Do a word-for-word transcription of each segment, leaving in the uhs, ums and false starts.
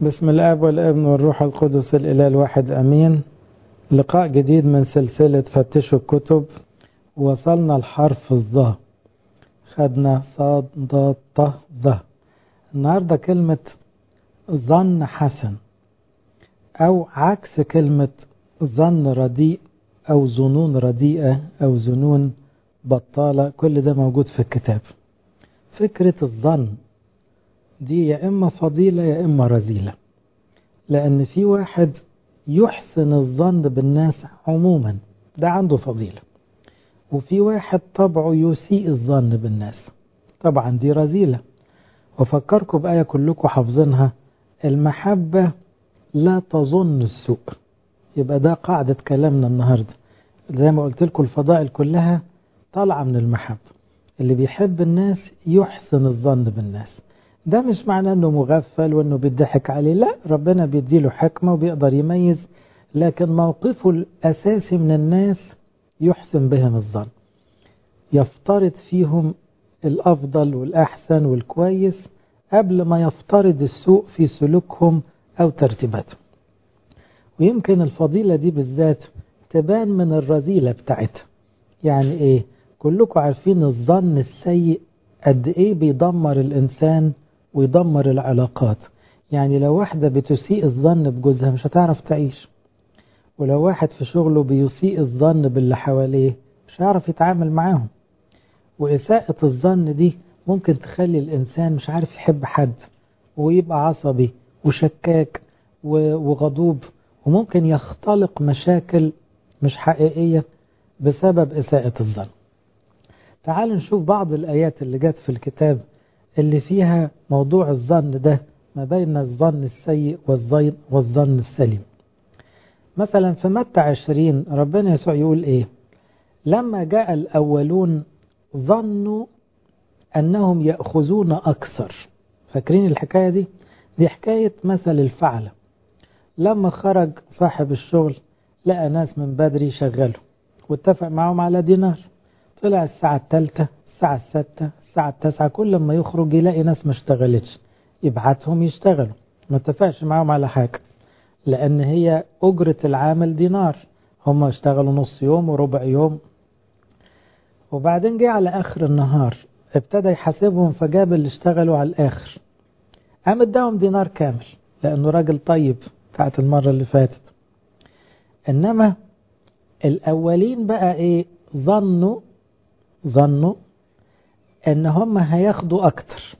بسم الآب والابن والروح القدس الإله الواحد أمين. لقاء جديد من سلسلة فتشوا الكتب. وصلنا لحرف الظا، خدنا صاد ضاد ط ظ. النهاردة كلمة ظن حسن أو عكس كلمة ظن رديء أو ظنون رديئة أو ظنون بطالة. كل ده موجود في الكتاب. فكرة الظن دي يا إما فضيلة يا إما رذيلة، لأن في واحد يحسن الظن بالناس عموما، ده عنده فضيلة، وفي واحد طبعه يسيء الظن بالناس، طبعا دي رذيلة. وفكركم بآية كلكم حافظينها: المحبة لا تظن السوء. يبقى ده قاعدة كلامنا النهاردة. زي ما قلت لكم الفضائل كلها طالعة من المحبة. اللي بيحب الناس يحسن الظن بالناس. ده مش معناه انه مغفل وانه بيضحك عليه، لا، ربنا بيديله حكمة وبيقدر يميز، لكن موقفه الاساسي من الناس يحسن بهم الظن، يفترض فيهم الافضل والاحسن والكويس قبل ما يفترض السوء في سلوكهم او ترتيباتهم. ويمكن الفضيلة دي بالذات تبان من الرذيلة بتاعتها. يعني ايه؟ كلكم عارفين الظن السيء قد ايه بيدمر الانسان ويدمر العلاقات. يعني لو واحدة بتسيء الظن بجوزها مش هتعرف تعيش، ولو واحد في شغله بيسيء الظن باللي حواليه مش هيعرف يتعامل معاهم. وإساءة الظن دي ممكن تخلي الإنسان مش عارف يحب حد، ويبقى عصبي وشكاك وغضوب، وممكن يختلق مشاكل مش حقيقية بسبب إساءة الظن. تعالوا نشوف بعض الآيات اللي جت في الكتاب اللي فيها موضوع الظن ده ما بين الظن السيء والظن والظن السليم. مثلا في متى عشرين ربنا يسوع يقول ايه؟ لما جاء الأولون ظنوا أنهم يأخذون أكثر. فاكرين الحكاية دي؟ دي حكاية مثل الفعلة. لما خرج صاحب الشغل لقى ناس من بدري شغله واتفق معهم على دينار. طلع الساعة الثالثة، الساعة الستة، الساعة التاسعة، كل ما يخرج يلاقي ناس ما اشتغلتش، يبعتهم يشتغلوا. ما اتفقش معهم على حاجة، لأن هي أجرة العامل دينار. هم اشتغلوا نص يوم وربع يوم. وبعدين جه على آخر النهار ابتدى يحاسبهم، فجاب اللي اشتغلوا على الآخر قام اداهم دينار كامل، لأنه راجل طيب بتاعت المرة اللي فاتت. إنما الأولين بقى إيه؟ ظنوا ظنوا ان هم هياخدوا اكتر،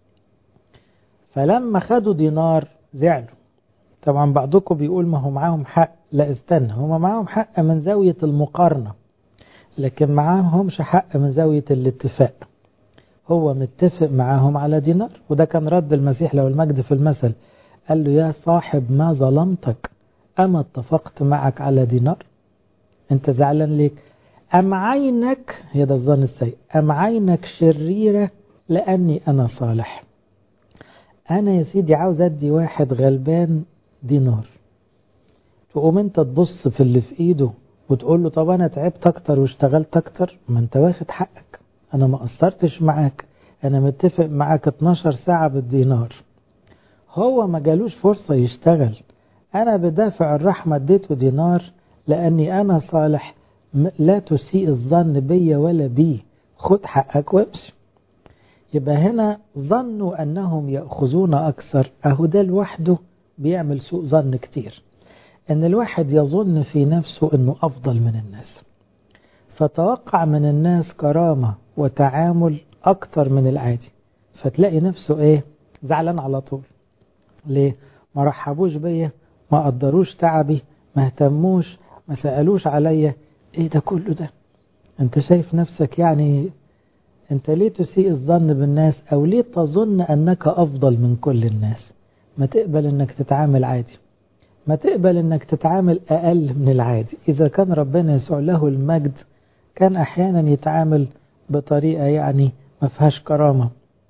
فلما خدوا دينار زعلوا. طبعا بعضكم بيقول ما هو معاهم حق. لا، استنى، هم معاهم حق من زاوية المقارنة، لكن معاهمش حق من زاوية الاتفاق. هو متفق معاهم على دينار، وده كان رد المسيح لو المجد في المثل. قال له: يا صاحب ما ظلمتك، أما اتفقت معك على دينار؟ انت زعلان ليك؟ أم عينك، هي ده الظن السيء، أم عينك شريرة لأني أنا صالح؟ أنا يا سيدي عاوز أدي واحد غلبان دينار، تقوم أنت تبص في اللي في إيده وتقول له: طب أنا تعبت أكتر واشتغلت أكتر. ما أنت واخد حقك، أنا ما قصرتش معاك، أنا متفق معاك اتناشر ساعة بالدينار. هو ما جالوش فرصة يشتغل، أنا بدافع الرحمة اديته دينار لأني أنا صالح. لا تسيء الظن بي ولا بي، خد حقك وامشي. يبقى هنا ظنوا أنهم يأخذون أكثر. أهو ده لوحده بيعمل سوء ظن كتير، أن الواحد يظن في نفسه أنه أفضل من الناس، فتوقع من الناس كرامة وتعامل أكتر من العادي، فتلاقي نفسه إيه؟ زعلان على طول. ليه؟ ما رحبوش بيا، ما قدروش تعبي، ما اهتموش، ما سألوش عليا. ايه ده كله ده؟ انت شايف نفسك يعني؟ انت ليه تسيء الظن بالناس؟ او ليه تظن انك افضل من كل الناس؟ ما تقبل انك تتعامل عادي، ما تقبل انك تتعامل اقل من العادي. اذا كان ربنا يسوع له المجد كان احيانا يتعامل بطريقة يعني ما فيهاش كرامة.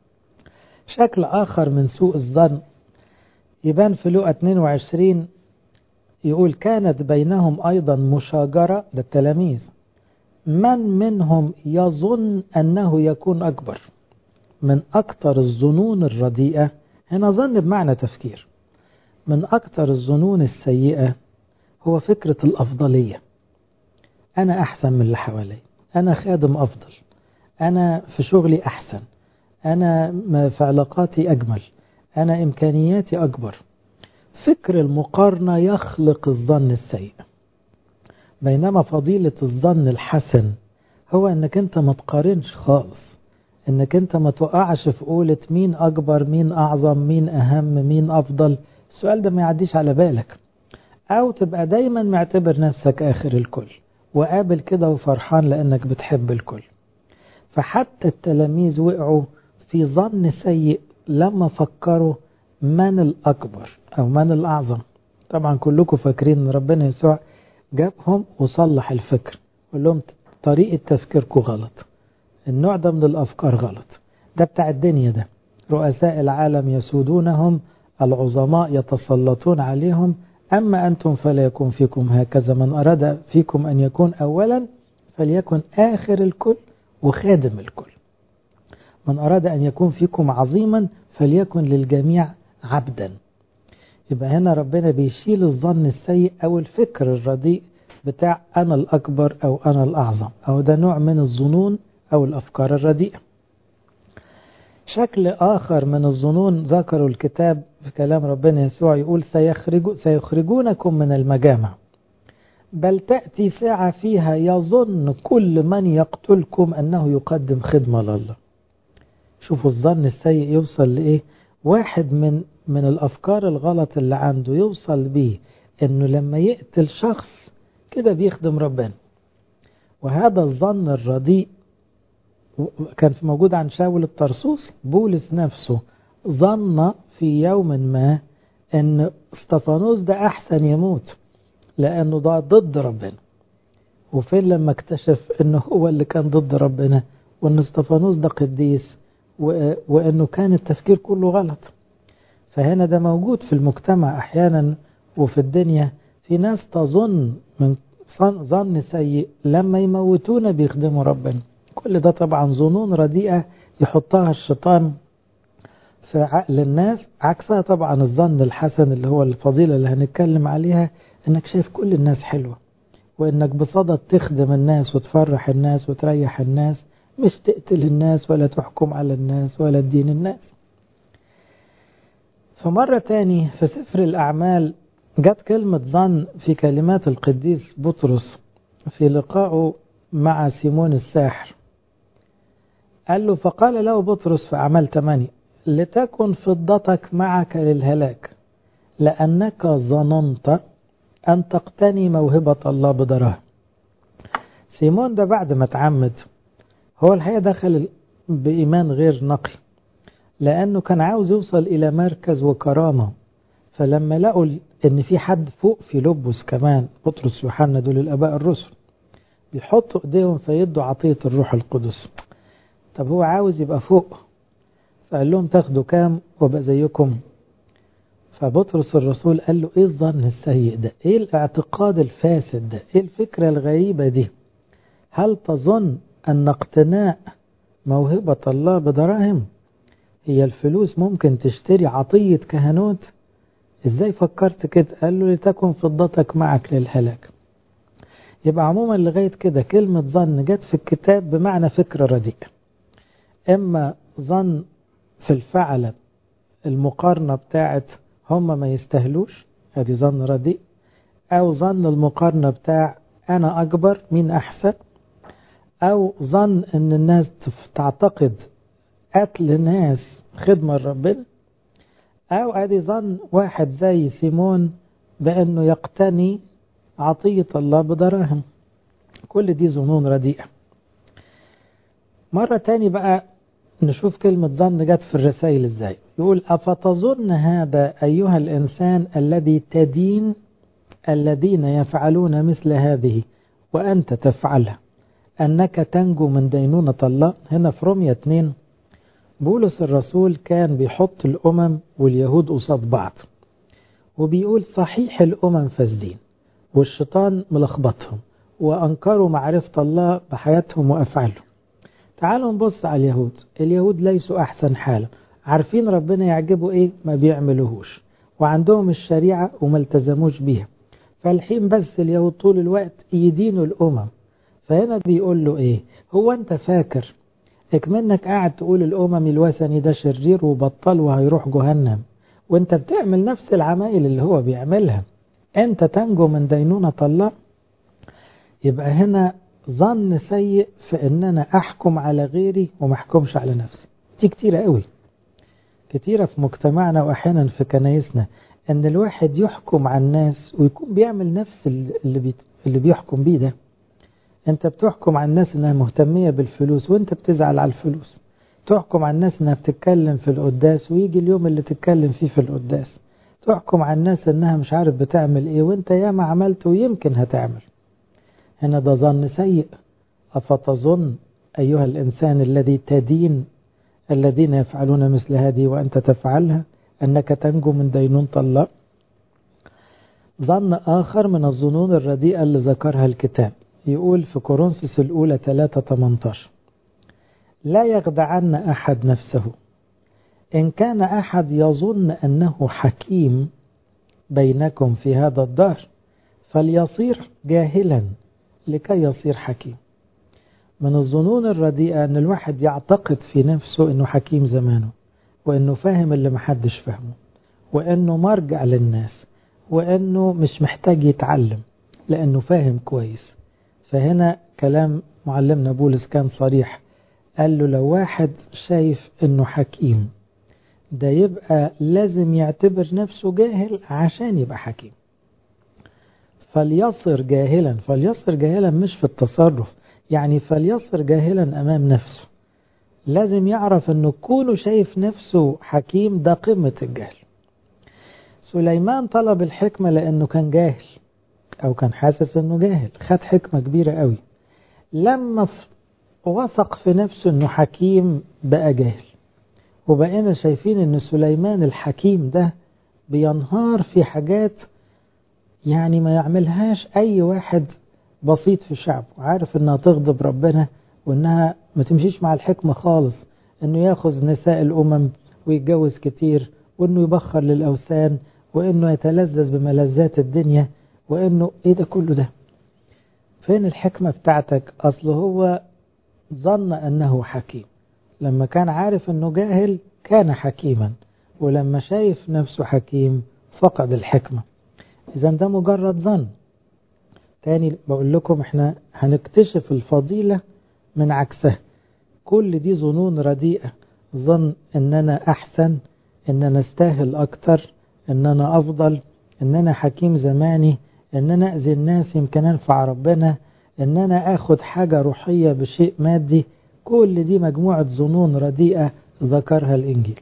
شكل اخر من سوء الظن يبان في لوقا اتنين وعشرين. يقول: كانت بينهم أيضا مشاجرة، ده التلاميذ، من منهم يظن أنه يكون أكبر. من أكثر الظنون الرديئة هنا ظن بمعنى تفكير. من أكثر الظنون السيئة هو فكرة الأفضلية. أنا أحسن من اللي حوالي، أنا خادم أفضل، أنا في شغلي أحسن، أنا في علاقاتي أجمل، أنا إمكانياتي أكبر. فكر المقارنة يخلق الظن السيء، بينما فضيلة الظن الحسن هو أنك أنت ما تقارنش خالص، أنك أنت ما توقعش في قولة مين أكبر، مين أعظم، مين أهم، مين أفضل. السؤال ده ما يعديش على بالك، أو تبقى دايما معتبر نفسك آخر الكل وقابل كده وفرحان لأنك بتحب الكل. فحتى التلاميذ وقعوا في ظن سيء لما فكروا من الأكبر أو من الأعظم. طبعا كلكم فاكرين أن ربنا يسوع جابهم وصلح الفكر، قال لهم طريقة تفكيركم غلط، النوع ده من الأفكار غلط، ده بتاع الدنيا، ده رؤساء العالم يسودونهم، العظماء يتسلطون عليهم، أما أنتم فلا يكون فيكم هكذا، من أراد فيكم أن يكون أولا فليكن آخر الكل وخادم الكل، من أراد أن يكون فيكم عظيما فليكن للجميع عبدا. يبقى هنا ربنا بيشيل الظن السيء أو الفكر الرديء بتاع أنا الأكبر أو أنا الأعظم، أو ده نوع من الظنون أو الأفكار الرديئة. شكل آخر من الظنون ذكروا الكتاب في كلام ربنا يسوع، يقول سيخرج سيخرجونكم من المجامع، بل تأتي ساعة فيها يظن كل من يقتلكم أنه يقدم خدمة لله. شوفوا الظن السيء يوصل لإيه؟ واحد من من الأفكار الغلط اللي عنده يوصل بيه أنه لما يقتل شخص كده بيخدم ربنا. وهذا الظن الرديء كان موجود عن شاول الطرسوس. بولس نفسه ظن في يوم ما أن استفانوس ده أحسن يموت لأنه ده ضد ربنا، وفين لما اكتشف أنه هو اللي كان ضد ربنا، وأن استفانوس ده قديس، وأنه كان التفكير كله غلط. فهنا ده موجود في المجتمع أحيانا وفي الدنيا، في ناس تظن من ظن سيء لما يموتونا بيخدموا ربنا. كل ده طبعا ظنون رديئة يحطها الشيطان في عقل الناس. عكسها طبعا الظن الحسن اللي هو الفضيلة اللي هنتكلم عليها، انك شايف كل الناس حلوة، وانك بصدد تخدم الناس وتفرح الناس وتريح الناس، مش تقتل الناس ولا تحكم على الناس ولا تدين الناس. فمرة تاني في سفر الأعمال جت كلمة ظن في كلمات القديس بطرس في لقائه مع سيمون الساحر. قال له فقال له بطرس في أعمال ثمانية لتكن فضتك معك للهلاك لأنك ظننت أن تقتني موهبة الله بدراهم. سيمون ده بعد ما تعمد هو الحقيقة دخل بإيمان غير نقي، لأنه كان عاوز يوصل إلى مركز وكرامة. فلما لقوا إن في حد فوق في لبس كمان، بطرس يوحنا دول الآباء الرسل، بيحطوا إيديهم فيدوا عطية الروح القدس. طب هو عاوز يبقى فوق، فقال لهم تاخدوا كام وبقى زيكم. فبطرس الرسول قال له ايه الظن السيء ده، ايه الاعتقاد الفاسد ده، ايه الفكرة الغريبة دي؟ هل تظن ان اقتناء موهبة الله بدراهم؟ هي الفلوس ممكن تشتري عطية كهنوت؟ ازاي فكرت كده؟ قال له لتكن فضتك معك للهلاك. يبقى عموما لغاية كده كلمة ظن جت في الكتاب بمعنى فكرة رديئة، اما ظن في الفعل المقارنة بتاعت هم ما يستهلوش، هذه ظن رديء، او ظن المقارنة بتاع انا اكبر مين احسن، او ظن ان الناس تعتقد قتل ناس خدمة لربنا، او ادي ظن واحد زي سيمون بانه يقتني عطية الله بدراهم. كل دي ظنون رديئة. مرة تاني بقى نشوف كلمة ظن جت في الرسائل ازاي. يقول أفتظن هذا أيها الإنسان الذي تدين الذين يفعلون مثل هذه وأنت تفعلها أنك تنجو من دينونة الله؟ هنا في رومية اتنين بولس الرسول كان بيحط الأمم واليهود قصاد بعض، وبيقول صحيح الأمم فاسدين والشيطان ملخبطهم وأنكروا معرفة الله بحياتهم وأفعالهم. تعالوا نبص على اليهود. اليهود ليسوا أحسن حالا، عارفين ربنا يعجبه إيه ما بيعملوهوش، وعندهم الشريعة وما التزموش بيها، فالحين بس اليهود طول الوقت يدينوا الأمم. فهنا بيقول له إيه؟ هو أنت فاكر اكمنك قاعد تقول الأمم الوثني ده شرير وبطل وهيروح جهنم، وانت بتعمل نفس العمايل اللي هو بيعملها، انت تنجو من دينونة الله؟ يبقى هنا ظن سيء في ان انا احكم على غيري وما احكمش على نفسي. دي كتيرة قوي، كتيرة في مجتمعنا واحيانا في كنايسنا، ان الواحد يحكم على الناس ويكون بيعمل نفس اللي, بي اللي بيحكم بيه ده. انت بتحكم على الناس انها مهتمية بالفلوس وانت بتزعل على الفلوس، تحكم على الناس انها بتتكلم في القداس ويجي اليوم اللي تتكلم فيه في القداس، تحكم على الناس انها مش عارف بتعمل ايه وانت ياما عملت ويمكن هتعمل. هنا ده ظن سيء. أفتظن أيها الإنسان الذي تدين الذين يفعلون مثل هذه وأنت تفعلها أنك تنجو من دينونة الله؟ ظن آخر من الظنون الرديئة اللي ذكرها الكتاب، يقول في كورنثوس الأولى ثلاثة ثمانية عشر: لا يخدعن أحد نفسه، إن كان أحد يظن أنه حكيم بينكم في هذا الدهر فليصير جاهلا لكي يصير حكيم. من الظنون الرديئة أن الواحد يعتقد في نفسه أنه حكيم زمانه، وأنه فاهم اللي محدش فهمه، وأنه مرجع للناس، وأنه مش محتاج يتعلم لأنه فاهم كويس. فهنا كلام معلمنا بولس كان صريح، قال له لو واحد شايف أنه حكيم ده يبقى لازم يعتبر نفسه جاهل عشان يبقى حكيم. فليصر جاهلا، فليصر جاهلا مش في التصرف، يعني فليصر جاهلا أمام نفسه. لازم يعرف أنه كونه شايف نفسه حكيم ده قمة الجهل. سليمان طلب الحكمة لأنه كان جاهل أو كان حاسس أنه جاهل، خد حكمة كبيرة قوي. لما وثق في نفسه أنه حكيم بقى جاهل، وبقينا شايفين أن سليمان الحكيم ده بينهار في حاجات يعني ما يعملهاش أي واحد بسيط في شعبه، عارف أنها تغضب ربنا وأنها ما تمشيش مع الحكمة خالص، أنه يأخذ نساء الأمم ويتجوز كتير، وأنه يبخر للأوثان، وأنه يتلذذ بملذات الدنيا، وأنه إيه ده كله ده؟ فين الحكمة بتاعتك؟ أصل هو ظن أنه حكيم، لما كان عارف أنه جاهل كان حكيما، ولما شايف نفسه حكيم فقد الحكمة. إذا ده مجرد ظن. تاني بقول لكم احنا هنكتشف الفضيلة من عكسها. كل دي ظنون رديئة، ظن ان انا احسن، ان انا استاهل اكتر، ان انا افضل، ان انا حكيم زماني، ان انا اذي الناس يمكن انفع ربنا، ان انا اخد حاجة روحية بشيء مادي. كل دي مجموعة ظنون رديئة ذكرها الانجيل.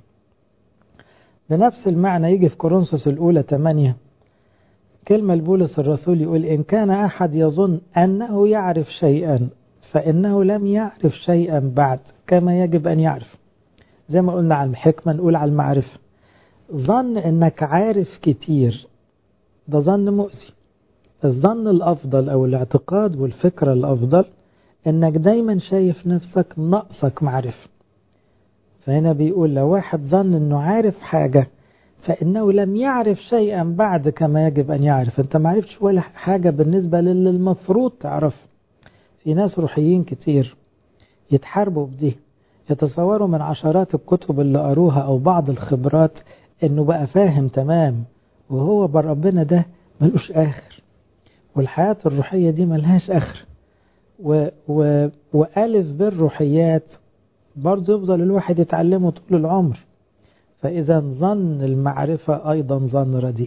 بنفس المعنى يجي في كورنثوس الاولى ثمانية كلمة لبولس الرسول، يقول إن كان أحد يظن أنه يعرف شيئا فإنه لم يعرف شيئا بعد كما يجب أن يعرف. زي ما قلنا عن الحكمة نقول على المعرفة. ظن أنك عارف كتير ده ظن مؤسي. الظن الأفضل أو الاعتقاد والفكرة الأفضل أنك دايما شايف نفسك نقصك معرفة. فهنا بيقول لو واحد ظن أنه عارف حاجة فإنه لم يعرف شيئا بعد كما يجب أن يعرف. أنت ما عرفتش ولا حاجة بالنسبة للمفروض تعرف. في ناس روحيين كتير يتحاربوا بدي، يتصوروا من عشرات الكتب اللي قروها أو بعض الخبرات أنه بقى فاهم تمام، وهو بربنا ده ملوش آخر، والحياة الروحية دي ملهاش آخر. و... و... وألف بالروحيات برضو يفضل الواحد يتعلمه طول العمر. فإذا ظن المعرفة أيضا ظن رديء.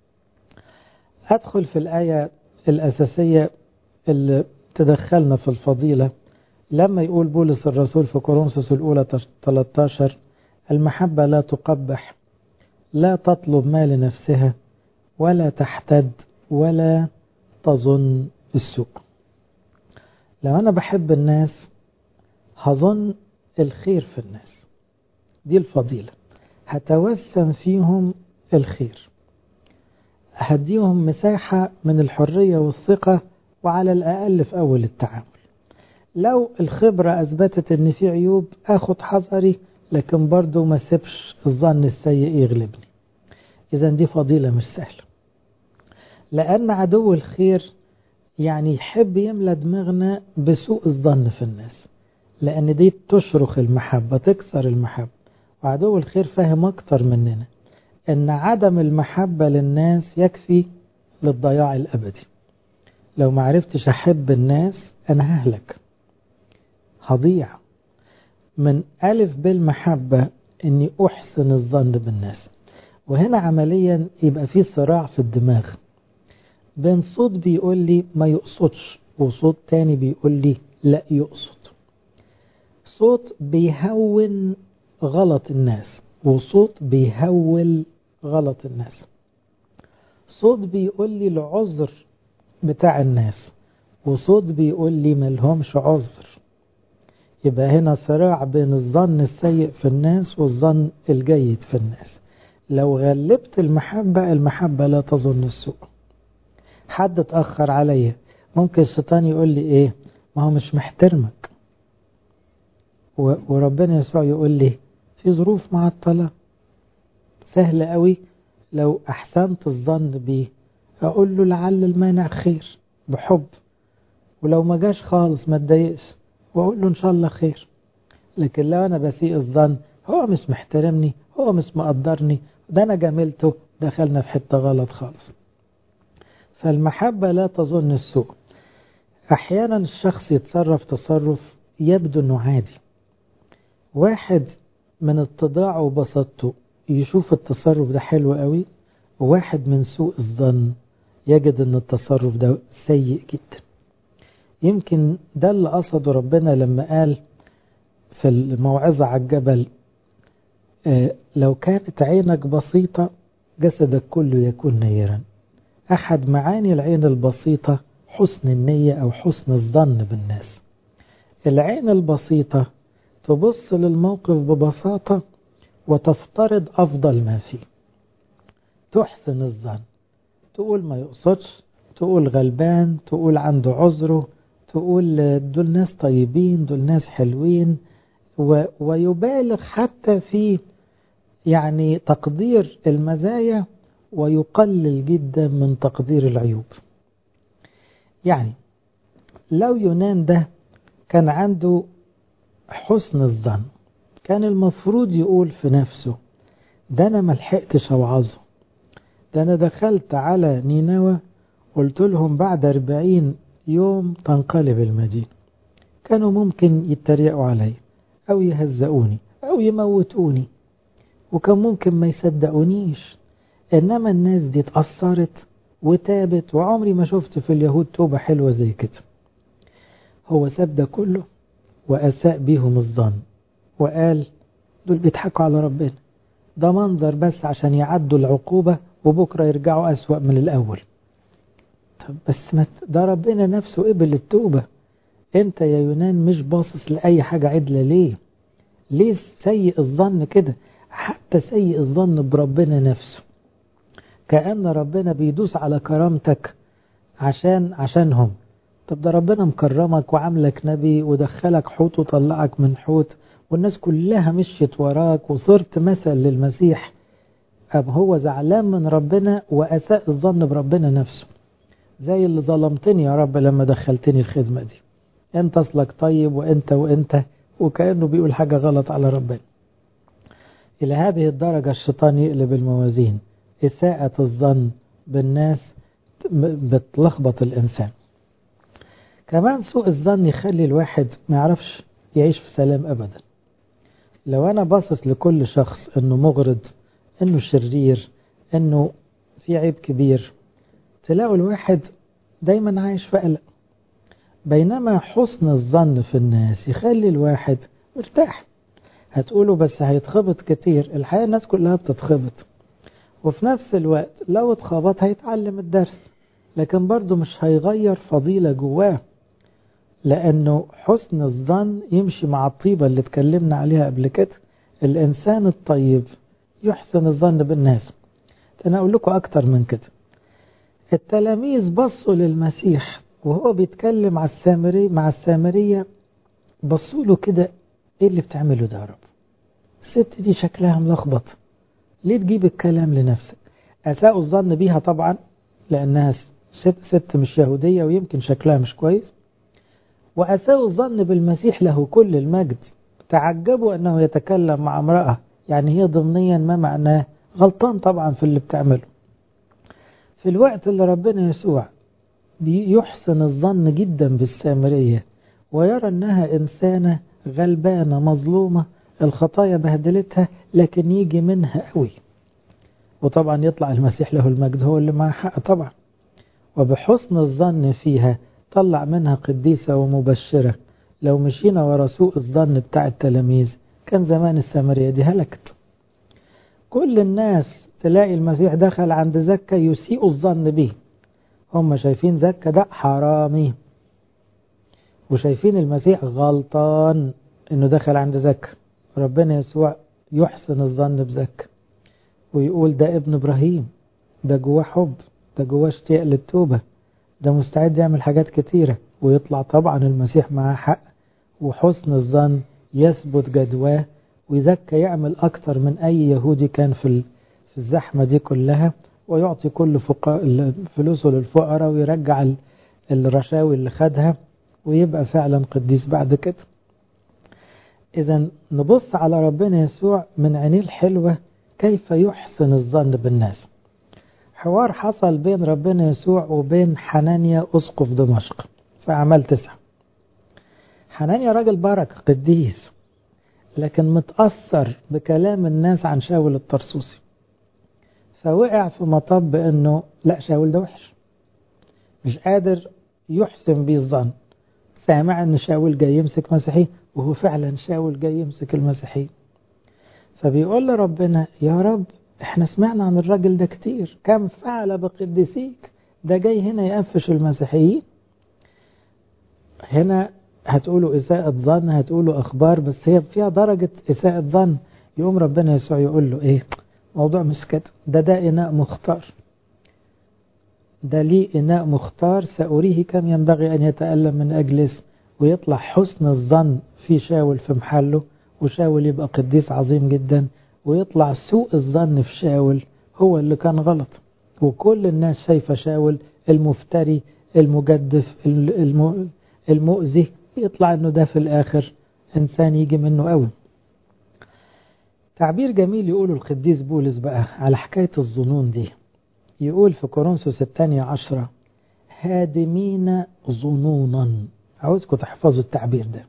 أدخل في الآية الأساسية اللي تدخلنا في الفضيلة لما يقول بولس الرسول في كورنثوس الأولى ثلاثة عشر: المحبة لا تقبح، لا تطلب ما لنفسها، ولا تحتد، ولا تظن السوء. لو أنا بحب الناس هظن الخير في الناس، دي الفضيلة. هتوسم فيهم الخير، هديهم مساحة من الحرية والثقة، وعلى الأقل في أول التعامل. لو الخبرة أثبتت أن في عيوب أخد حذري، لكن برضو ما سيبش الظن السيء يغلبني. إذا دي فضيلة مش سهلة، لأن عدو الخير يعني يحب يملى دماغنا بسوء الظن في الناس، لأن دي تشرخ المحبة، تكسر المحبة. وعدو الخير فاهم أكتر مننا أن عدم المحبة للناس يكفي للضياع الأبدي. لو ما عرفتش أحب الناس أنا ههلك، هضيع. من ألف بالمحبة أني أحسن الظن بالناس. وهنا عمليا يبقى في صراع في الدماغ بين صوت بيقول لي ما يقصدش وصوت تاني بيقول لي لا يقصد. صوت بيهون غلط الناس وصوت بيهول غلط الناس. صوت بيقول لي العذر بتاع الناس وصوت بيقول لي ملهمش عذر. يبقى هنا صراع بين الظن السيء في الناس والظن الجيد في الناس. لو غلبت المحبة، المحبة لا تظن السوء. حد اتأخر عليا ممكن الشيطان يقول لي ايه، ما هو مش محترمك، وربنا يسوع يقول لي في ظروف مع الطلاق سهل قوي لو احسنت الظن بيه اقول له لعل المانع خير بحب، ولو ما جاش خالص ما اتضايقش واقول له ان شاء الله خير. لكن لو انا بسيء الظن هو مش محترمني، هو مش مقدرني، ده انا جاملته، دخلنا في حتة غلط خالص. فالمحبة لا تظن السوء. احيانا الشخص يتصرف تصرف يبدو انه عادي، واحد من اتضاعه وبساطته يشوف التصرف ده حلو قوي، وواحد من سوء الظن يجد ان التصرف ده سيء جدا. يمكن ده اللي قصده ربنا لما قال في الموعظة على الجبل آه لو كانت عينك بسيطة جسدك كله يكون نيرا. أحد معاني العين البسيطة حسن النية أو حسن الظن بالناس. العين البسيطة تبص للموقف ببساطة وتفترض أفضل ما فيه، تحسن الظن، تقول ما يقصدش، تقول غلبان، تقول عنده عذره، تقول دول ناس طيبين، دول ناس حلوين، ويبالغ حتى في يعني تقدير المزايا ويقلل جدا من تقدير العيوب. يعني لو يونان ده كان عنده حسن الظن كان المفروض يقول في نفسه ده أنا ملحقتش أوعظه، ده أنا دخلت على نينوى قلت لهم بعد أربعين يوم تنقلب المدينة. كانوا ممكن يتريقوا علي أو يهزقوني أو يموتوني، وكان ممكن ما يصدقونيش، إنما الناس دي اتأثرت وتابت، وعمري ما شفت في اليهود توبة حلوة زي كده. هو ساب ده كله وأساء بيهم الظن وقال دول بيضحكوا على ربنا، ده منظر بس عشان يعدوا العقوبة وبكرة يرجعوا أسوأ من الأول. طب بس ما ده ربنا نفسه قبل التوبة، انت يا يونان مش باصص لأي حاجة عدلة ليه؟ ليه سيء الظن كده؟ حتى سيء الظن بربنا نفسه، كأن ربنا بيدوس على كرامتك عشان عشانهم. طب ده ربنا مكرمك وعاملك نبي ودخلك حوت وطلعك من حوت والناس كلها مشيت وراك وصرت مثل للمسيح. أب هو زعلان من ربنا وأساء الظن بربنا نفسه، زي اللي ظلمتني يا رب لما دخلتني الخدمة دي، انت اصلك طيب وانت وانت، وكأنه بيقول حاجة غلط على ربنا. إلى هذه الدرجة الشيطان يقلب الموازين. إساءة الظن بالناس بتلخبط الإنسان. كمان سوء الظن يخلي الواحد ما يعرفش يعيش في سلام أبدا. لو أنا باصص لكل شخص أنه مغرض، أنه شرير، أنه في عيب كبير، تلاقوا الواحد دايما عايش في قلق. بينما حسن الظن في الناس يخلي الواحد مرتاح. هتقولوا بس هيتخبط كتير، الحقيقة الناس كلها بتتخبط، وفي نفس الوقت لو اتخبط هيتعلم الدرس، لكن برضو مش هيغير فضيلة جواه، لأنه حسن الظن يمشي مع الطيبة اللي اتكلمنا عليها قبل كده. الإنسان الطيب يحسن الظن بالناس. أنا أقول لكم أكتر من كده. التلاميذ بصوا للمسيح وهو بيتكلم مع السامرية مع السامرية بصوا له كده، إيه اللي بتعمله ده يا رب؟ الست دي شكلها ملخبط، ليه تجيب الكلام لنفسك؟ أساءوا الظن بيها طبعا لأنها ست, ست مش يهودية ويمكن شكلها مش كويس، وأساءوا الظن بالمسيح له كل المجد، تعجبوا أنه يتكلم مع امرأة، يعني هي ضمنيا ما معناه غلطان طبعا في اللي بتعمله. في الوقت اللي ربنا يسوع يحسن الظن جدا بالسامرية ويرى أنها إنسانة غلبانة مظلومة الخطايا بهدلتها لكن يجي منها قوي، وطبعا يطلع المسيح له المجد هو اللي معه حق طبعا، وبحسن الظن فيها طلع منها قديسة ومبشرة. لو مشينا ورا سوء الظن بتاع التلاميذ كان زمان السامرية دي هلكت. كل الناس تلاقي المسيح دخل عند زكا يسيء الظن به، هم شايفين زكا ده حرامي، وشايفين المسيح غلطان انه دخل عند زكا. ربنا يسوع يحسن الظن بزكا ويقول ده ابن ابراهيم، ده جواه حب، ده جواه اشتياق للتوبة، ده مستعد يعمل حاجات كتيرة، ويطلع طبعا المسيح معاه حق، وحسن الظن يثبت جدواه، ويزكى يعمل أكتر من أي يهودي كان في في الزحمة دي كلها، ويعطي كل فلوسه للفقراء ويرجع الرشاوي اللي خدها، ويبقى فعلا قديس بعد كده. إذا نبص على ربنا يسوع من عينيه الحلوة كيف يحسن الظن بالناس. حوار حصل بين ربنا يسوع وبين حنانيا أسقف دمشق في أعمال تسعة. حنانيا راجل بركة قديس، لكن متأثر بكلام الناس عن شاول الطرسوسي، فوقع في مطب انه لا شاول ده وحش، مش قادر يحسن بيه الظن. سامع ان شاول جاي يمسك مسيحي، وهو فعلا شاول جاي يمسك المسيحي، فبيقول لربنا يا رب احنا سمعنا عن الراجل ده كتير، كم فعل بقديسيك، ده جاي هنا يقفش المسيحيين. هنا هتقولوا إساءة ظن، هتقولوا أخبار، بس هي فيها درجة إساءة ظن. يقوم ربنا يسوع يقول له إيه؟ موضوع مش كده، ده ده إناء مختار، ده ليه إناء مختار سأريه كم ينبغي أن يتألم من أجل اسم. ويطلع حسن الظن في شاول في محله، وشاول يبقى قديس عظيم جدا، ويطلع سوء الظن في شاول هو اللي كان غلط، وكل الناس شايفة شاول المفتري المجدف المؤذي، يطلع انه ده في الاخر انسان يجي منه قوي. تعبير جميل يقوله القديس بولس بقى على حكاية الظنون دي، يقول في كورنثوس الثانية عشرة هادمين ظنونا. عاوزكم تحفظوا التعبير ده،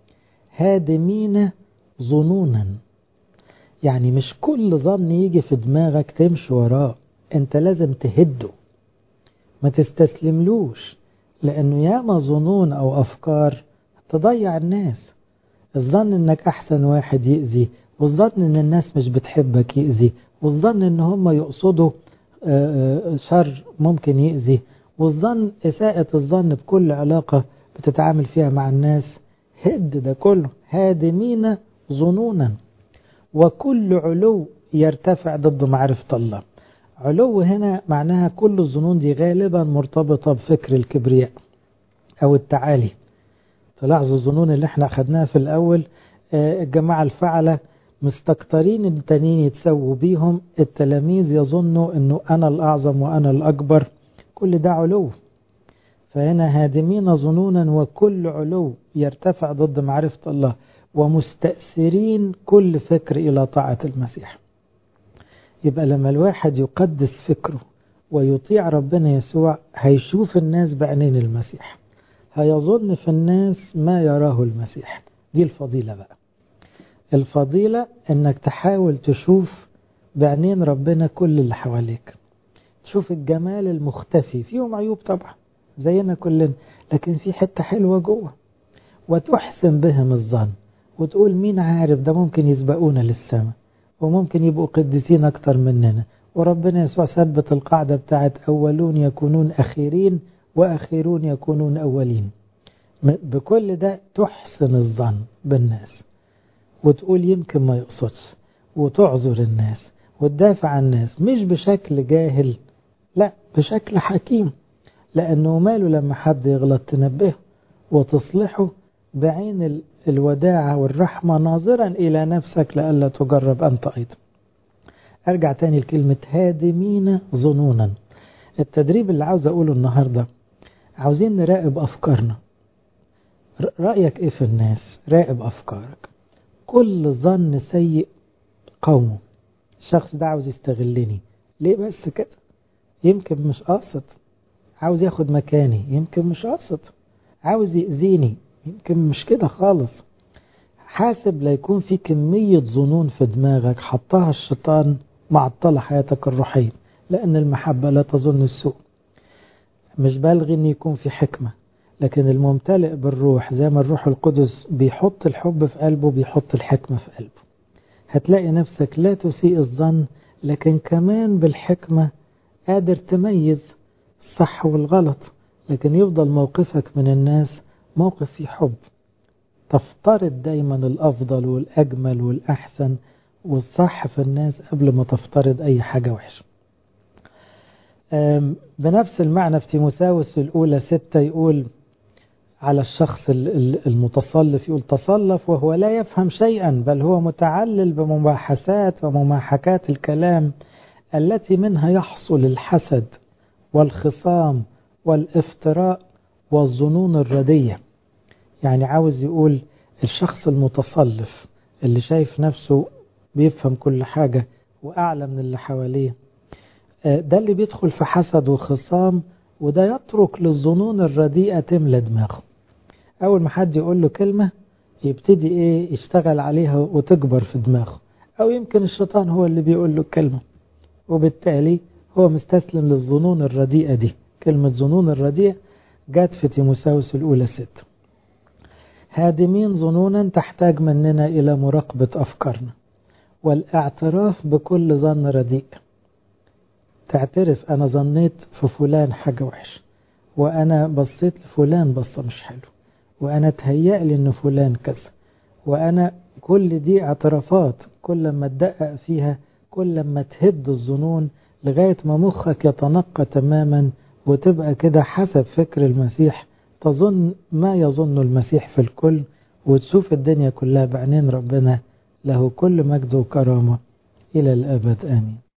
هادمين ظنونا، يعني مش كل ظن يجي في دماغك تمشي وراه، انت لازم تهده، ما تستسلملوش، لانه ياما ظنون او افكار تضيع الناس. الظن انك احسن واحد يأذي، والظن ان الناس مش بتحبك يأذي، والظن ان هم يقصدوا شر ممكن يأذي، والظن اساءة الظن بكل علاقة بتتعامل فيها مع الناس. هد ده كله، هادمين ظنونا، وكل علو يرتفع ضد معرفة الله. علو هنا معناها كل الظنون دي غالبا مرتبطة بفكر الكبرياء أو التعالي. تلاحظوا الظنون اللي احنا أخدناها في الأول، الجماعة الفعلة مستكترين التانيين يتسووا بيهم، التلاميذ يظنوا أنه أنا الأعظم وأنا الأكبر، كل ده علو. فهنا هادمين ظنونا وكل علو يرتفع ضد معرفة الله، ومستأثرين كل فكر إلى طاعة المسيح. يبقى لما الواحد يقدس فكره ويطيع ربنا يسوع هيشوف الناس بعينين المسيح، هيظن في الناس ما يراه المسيح. دي الفضيلة بقى. الفضيلة انك تحاول تشوف بعينين ربنا كل اللي حواليك، تشوف الجمال المختفي، فيهم عيوب طبعا زينا كلنا، لكن في حتة حلوة جوه، وتحسن بهم الظن وتقول مين عارف ده ممكن يسبقونا للسماء، وممكن يبقوا قديسين أكتر مننا. وربنا يسوع ثبت القاعدة بتاعت أولون يكونون أخيرين وأخيرون يكونون أولين. بكل ده تحسن الظن بالناس، وتقول يمكن ما يقصدش، وتعذر الناس وتدافع عن الناس، مش بشكل جاهل، لا بشكل حكيم، لأنه ماله لما حد يغلط تنبهه وتصلحه بعين الوداعة والرحمة، ناظرا إلى نفسك لألا تجرب أنت أيضا. أرجع تاني لكلمة هادمين ظنونا. التدريب اللي عاوز أقوله النهاردة، عاوزين نراقب أفكارنا. رأيك إيه في الناس؟ راقب أفكارك. كل ظن سيء قومه. الشخص ده عاوز يستغلني، ليه بس كده؟ يمكن مش قاصد. عاوز ياخد مكاني، يمكن مش قاصد. عاوز يأذيني، يمكن مش كده خالص. حاسب لا يكون في كمية ظنون في دماغك حطها الشيطان معطلة حياتك الروحية، لأن المحبة لا تظن السوء. مش بلغي أن يكون في حكمة، لكن الممتلئ بالروح زي ما الروح القدس بيحط الحب في قلبه بيحط الحكمة في قلبه. هتلاقي نفسك لا تسيء الظن، لكن كمان بالحكمة قادر تميز الصح والغلط. لكن يفضل موقفك من الناس موقف فيه حب، تفترض دايما الأفضل والأجمل والأحسن والصح في الناس قبل ما تفترض أي حاجة وحشة. بنفس المعنى في تيموثاوس الأولى ستة يقول على الشخص المتصلف، يقول تصلف وهو لا يفهم شيئا، بل هو متعلل بمباحثات ومماحكات الكلام التي منها يحصل الحسد والخصام والافتراء والظنون الردية. يعني عاوز يقول الشخص المتصلف اللي شايف نفسه بيفهم كل حاجة وأعلى من اللي حواليه، ده اللي بيدخل في حسد وخصام، وده يترك للظنون الرديئة تملى دماغه. أول ما حد يقول له كلمة يبتدي إيه يشتغل عليها وتكبر في دماغه، أو يمكن الشيطان هو اللي بيقول له الكلمة، وبالتالي هو مستسلم للظنون الرديئة دي. كلمة ظنون الرديئة جات في تيموثاوس الأولى ستة. هادمين ظنونا تحتاج مننا إلى مراقبة أفكارنا والاعتراف بكل ظن رديء. تعترف أنا ظنيت في فلان حاجة وحش، وأنا بصيت لفلان بصة مش حلو، وأنا تهيأ لي أن فلان كذا، وأنا كل دي اعترافات. كل ما تدقق فيها كل ما تهد الظنون لغاية ما مخك يتنقى تماما، وتبقى كده حسب فكر المسيح، تظن ما يظن المسيح في الكل، وتشوف الدنيا كلها بعينين ربنا. له كل مجد وكرامة إلى الأبد آمين.